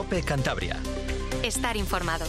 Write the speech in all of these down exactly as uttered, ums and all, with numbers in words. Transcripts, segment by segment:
COPE Cantabria. Estar informado.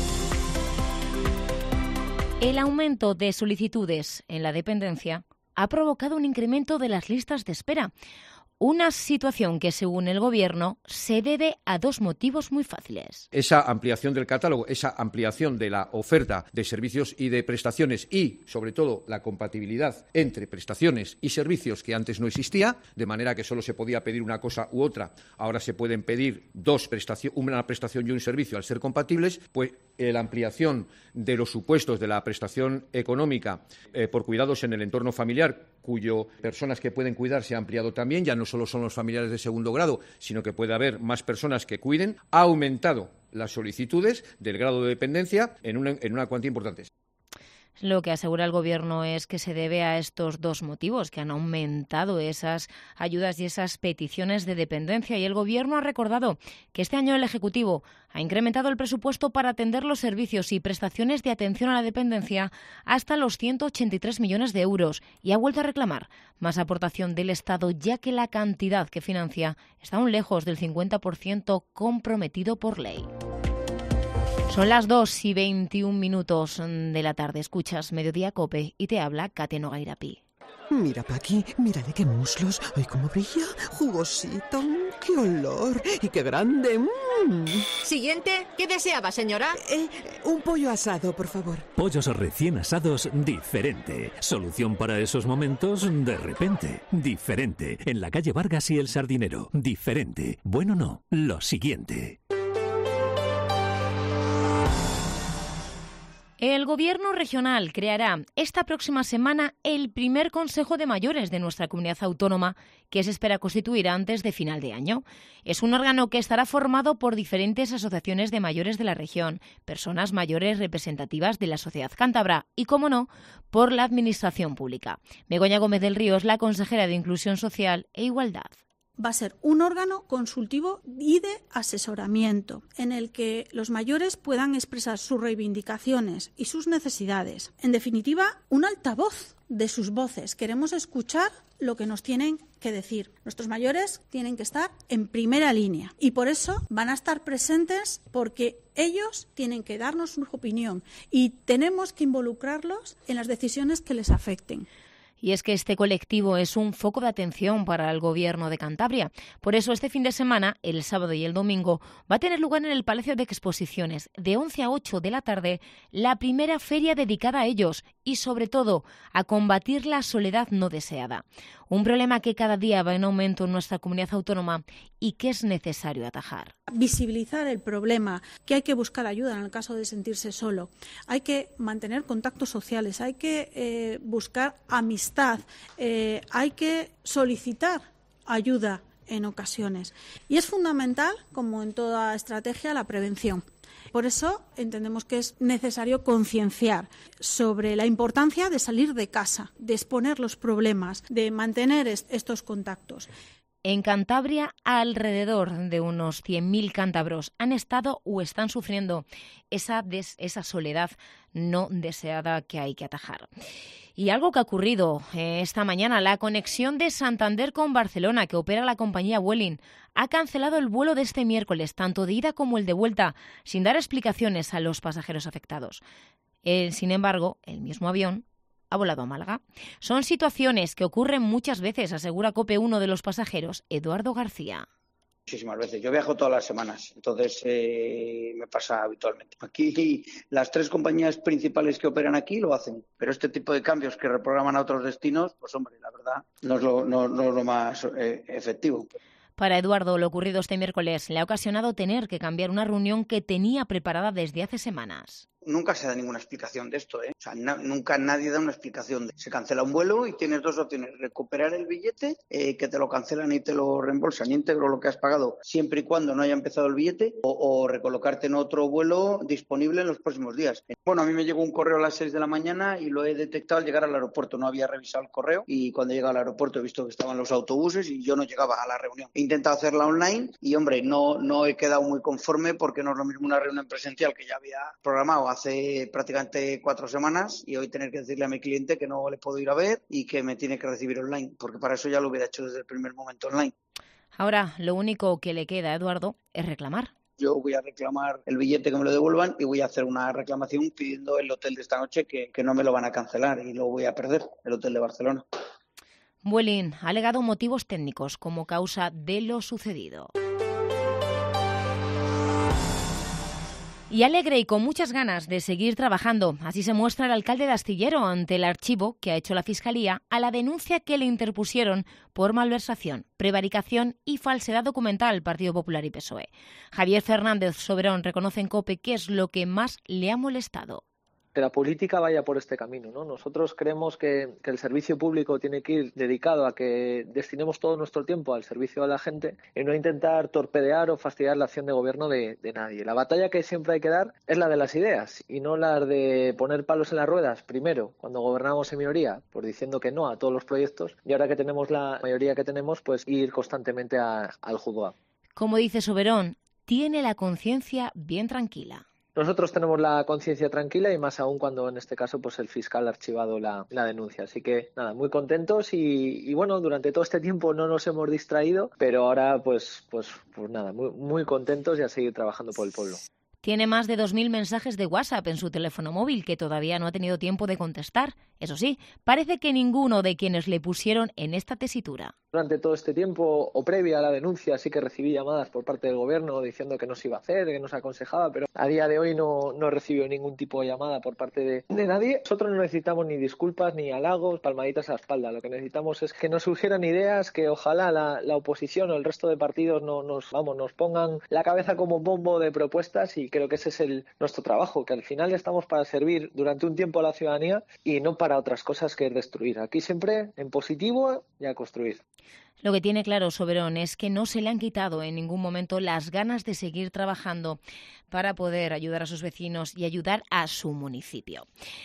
El aumento de solicitudes en la dependencia ha provocado un incremento de las listas de espera. Una situación que, según el Gobierno, se debe a dos motivos muy fáciles. Esa ampliación del catálogo, esa ampliación de la oferta de servicios y de prestaciones y, sobre todo, la compatibilidad entre prestaciones y servicios que antes no existía, de manera que solo se podía pedir una cosa u otra. Ahora se pueden pedir dos prestaciones, una prestación y un servicio al ser compatibles, pues eh, la ampliación de los supuestos de la prestación económica eh, por cuidados en el entorno familiar, cuyo personas que pueden cuidar se ha ampliado también, ya no solo son los familiares de segundo grado, sino que puede haber más personas que cuiden, ha aumentado las solicitudes del grado de dependencia en una, en una cuantía importante. Lo que asegura el Gobierno es que se debe a estos dos motivos, que han aumentado esas ayudas y esas peticiones de dependencia. Y el Gobierno ha recordado que este año el Ejecutivo ha incrementado el presupuesto para atender los servicios y prestaciones de atención a la dependencia hasta los ciento ochenta y tres millones de euros y ha vuelto a reclamar más aportación del Estado, ya que la cantidad que financia está aún lejos del cincuenta por ciento comprometido por ley. Son las dos y veintiún minutos de la tarde. Escuchas Mediodía COPE y te habla Kate Nogairapi. Mira, Paqui, mírale qué muslos. ¡Ay, cómo brilla! Jugosito. ¡Qué olor! ¡Y qué grande! ¡Mmm! Siguiente. ¿Qué deseaba, señora? Eh, un pollo asado, por favor. Pollos recién asados diferente. Solución para esos momentos de repente. Diferente. En la calle Vargas y El Sardinero. Diferente. Bueno, no. Lo siguiente. El Gobierno regional creará esta próxima semana el primer Consejo de Mayores de nuestra comunidad autónoma, que se espera constituir antes de final de año. Es un órgano que estará formado por diferentes asociaciones de mayores de la región, personas mayores representativas de la sociedad cántabra y, como no, por la Administración pública. Begoña Gómez del Río es la consejera de Inclusión Social e Igualdad. Va a ser un órgano consultivo y de asesoramiento en el que los mayores puedan expresar sus reivindicaciones y sus necesidades. En definitiva, un altavoz de sus voces. Queremos escuchar lo que nos tienen que decir. Nuestros mayores tienen que estar en primera línea y por eso van a estar presentes, porque ellos tienen que darnos su opinión y tenemos que involucrarlos en las decisiones que les afecten. Y es que este colectivo es un foco de atención para el Gobierno de Cantabria. Por eso este fin de semana, el sábado y el domingo, va a tener lugar en el Palacio de Exposiciones, de once a ocho de la tarde, la primera feria dedicada a ellos y, sobre todo, a combatir la soledad no deseada. Un problema que cada día va en aumento en nuestra comunidad autónoma y que es necesario atajar. Visibilizar el problema, que hay que buscar ayuda en el caso de sentirse solo. Hay que mantener contactos sociales, hay que eh, buscar amistad, eh, hay que solicitar ayuda en ocasiones. Y es fundamental, como en toda estrategia, la prevención. Por eso entendemos que es necesario concienciar sobre la importancia de salir de casa, de exponer los problemas, de mantener est- estos contactos. En Cantabria, alrededor de unos cien mil cántabros han estado o están sufriendo esa, des, esa soledad no deseada que hay que atajar. Y algo que ha ocurrido eh, esta mañana, la conexión de Santander con Barcelona, que opera la compañía Vueling, ha cancelado el vuelo de este miércoles, tanto de ida como el de vuelta, sin dar explicaciones a los pasajeros afectados. Eh, sin embargo, el mismo avión ha volado a Málaga. Son situaciones que ocurren muchas veces, asegura COPE uno de los pasajeros, Eduardo García. Muchísimas veces. Yo viajo todas las semanas, entonces eh, me pasa habitualmente. Aquí las tres compañías principales que operan aquí lo hacen, pero este tipo de cambios que reprograman a otros destinos, pues hombre, la verdad, no es lo, no, no es lo más eh, efectivo. Para Eduardo, lo ocurrido este miércoles le ha ocasionado tener que cambiar una reunión que tenía preparada desde hace semanas. Nunca se da ninguna explicación de esto, ¿eh? O sea, na- nunca nadie da una explicación. De... Se cancela un vuelo y tienes dos opciones: recuperar el billete, eh, que te lo cancelan y te lo reembolsan íntegro lo que has pagado, siempre y cuando no haya empezado el billete, o, o recolocarte en otro vuelo disponible en los próximos días. Bueno, a mí me llegó un correo a las seis de la mañana y lo he detectado al llegar al aeropuerto. No había revisado el correo y cuando he llegado al aeropuerto he visto que estaban los autobuses y yo no llegaba a la reunión. He intentado hacerla online y, hombre, no, no he quedado muy conforme, porque no es lo mismo una reunión presencial que ya había programado hace prácticamente cuatro semanas y hoy tener que decirle a mi cliente que no le puedo ir a ver y que me tiene que recibir online, porque para eso ya lo hubiera hecho desde el primer momento online. Ahora, lo único que le queda a Eduardo es reclamar. yo voy a reclamar el billete que me lo devuelvan y voy a hacer una reclamación pidiendo el hotel de esta noche que, que no me lo van a cancelar y lo voy a perder, el hotel de Barcelona. Vueling ha alegado motivos técnicos como causa de lo sucedido. Y alegre y con muchas ganas de seguir trabajando. Así se muestra el alcalde de Astillero ante el archivo que ha hecho la Fiscalía a la denuncia que le interpusieron por malversación, prevaricación y falsedad documental Partido Popular y P S O E. Javier Fernández Soberón reconoce en COPE qué es lo que más le ha molestado. Que la política vaya por este camino, ¿no? Nosotros creemos que, que el servicio público tiene que ir dedicado a que destinemos todo nuestro tiempo al servicio a la gente y no intentar torpedear o fastidiar la acción de gobierno de, de nadie. La batalla que siempre hay que dar es la de las ideas y no la de poner palos en las ruedas, primero, cuando gobernamos en minoría, pues diciendo que no a todos los proyectos, y ahora que tenemos la mayoría que tenemos, pues ir constantemente a, al juzgado. Como dice Soberón, tiene la conciencia bien tranquila. Nosotros tenemos la conciencia tranquila y más aún cuando en este caso pues el fiscal ha archivado la, la denuncia. Así que nada, muy contentos y, y bueno, durante todo este tiempo no nos hemos distraído, pero ahora pues pues pues nada, muy, muy contentos y a seguir trabajando por el pueblo. Tiene más de dos mil mensajes de WhatsApp en su teléfono móvil que todavía no ha tenido tiempo de contestar. Eso sí, parece que ninguno de quienes le pusieron en esta tesitura. Durante todo este tiempo o previa a la denuncia sí que recibí llamadas por parte del gobierno diciendo que no se iba a hacer, que no se aconsejaba, pero a día de hoy no, no he recibido ningún tipo de llamada por parte de, de nadie. Nosotros no necesitamos ni disculpas, ni halagos, palmaditas a la espalda. Lo que necesitamos es que nos surgieran ideas, que ojalá la, la oposición o el resto de partidos no, nos, vamos, nos pongan la cabeza como bombo de propuestas y creo que ese es el, nuestro trabajo, que al final estamos para servir durante un tiempo a la ciudadanía y no para otras cosas que es destruir. Aquí siempre en positivo y a construir. Lo que tiene claro Soberón es que no se le han quitado en ningún momento las ganas de seguir trabajando para poder ayudar a sus vecinos y ayudar a su municipio.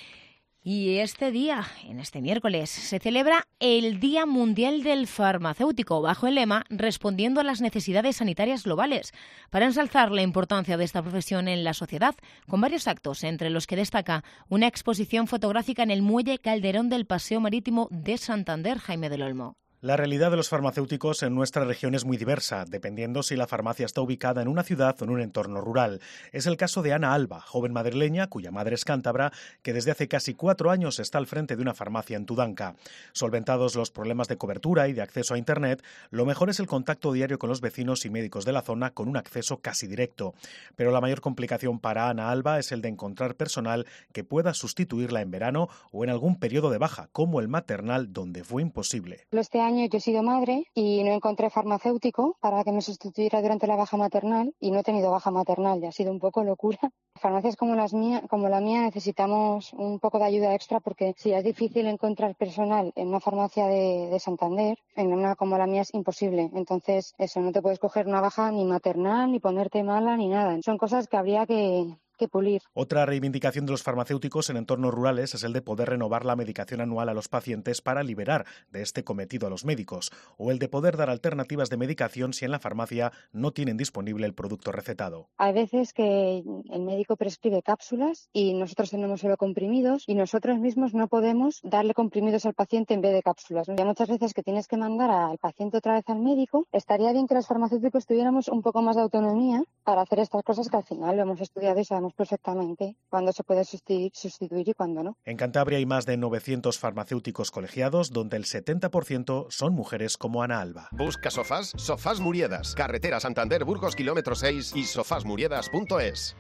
Y este día, en este miércoles, se celebra el Día Mundial del Farmacéutico, bajo el lema Respondiendo a las necesidades sanitarias globales, para ensalzar la importancia de esta profesión en la sociedad, con varios actos, entre los que destaca una exposición fotográfica en el Muelle Calderón del Paseo Marítimo de Santander, Jaime del Olmo. La realidad de los farmacéuticos en nuestra región es muy diversa, dependiendo si la farmacia está ubicada en una ciudad o en un entorno rural. Es el caso de Ana Alba, joven madrileña, cuya madre es cántabra, que desde hace casi cuatro años está al frente de una farmacia en Tudanca. Solventados los problemas de cobertura y de acceso a Internet, lo mejor es el contacto diario con los vecinos y médicos de la zona con un acceso casi directo. Pero la mayor complicación para Ana Alba es el de encontrar personal que pueda sustituirla en verano o en algún periodo de baja, como el maternal, donde fue imposible. Este año yo he sido madre y no encontré farmacéutico para que me sustituyera durante la baja maternal y no he tenido baja maternal y ha sido un poco locura. Farmacias como las mía, como la mía necesitamos un poco de ayuda extra porque si es difícil encontrar personal en una farmacia de, de Santander, en una como la mía es imposible. Entonces eso, no te puedes coger una baja ni maternal, ni ponerte mala, ni nada. Son cosas que habría que... que pulir. Otra reivindicación de los farmacéuticos en entornos rurales es el de poder renovar la medicación anual a los pacientes para liberar de este cometido a los médicos, o el de poder dar alternativas de medicación si en la farmacia no tienen disponible el producto recetado. Hay veces que el médico prescribe cápsulas y nosotros tenemos solo comprimidos y nosotros mismos no podemos darle comprimidos al paciente en vez de cápsulas. Hay muchas veces que tienes que mandar al paciente otra vez al médico. Estaría bien que los farmacéuticos tuviéramos un poco más de autonomía para hacer estas cosas que al final lo hemos estudiado y sabemos perfectamente cuándo se puede sustituir, sustituir y cuándo no. En Cantabria hay más de novecientos farmacéuticos colegiados, donde el setenta por ciento son mujeres como Ana Alba. Busca sofás, Sofás Muriedas, carretera Santander Burgos kilómetro seis y sofás muriedas punto es.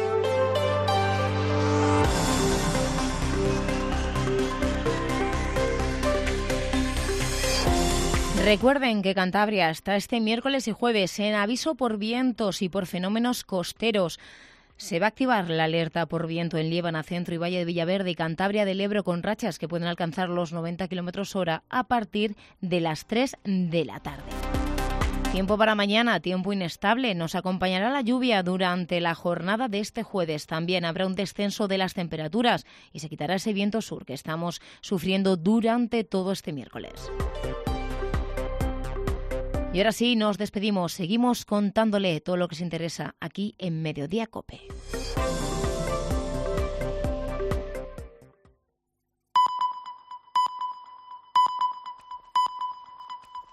Recuerden que Cantabria está este miércoles y jueves en aviso por vientos y por fenómenos costeros. Se va a activar la alerta por viento en Liébana, Centro y Valle de Villaverde y Cantabria del Ebro con rachas que pueden alcanzar los noventa kilómetros hora a partir de las tres de la tarde. Tiempo para mañana, tiempo inestable. Nos acompañará la lluvia durante la jornada de este jueves. También habrá un descenso de las temperaturas y se quitará ese viento sur que estamos sufriendo durante todo este miércoles. Y ahora sí, nos despedimos. Seguimos contándole todo lo que se interesa aquí en Mediodía COPE.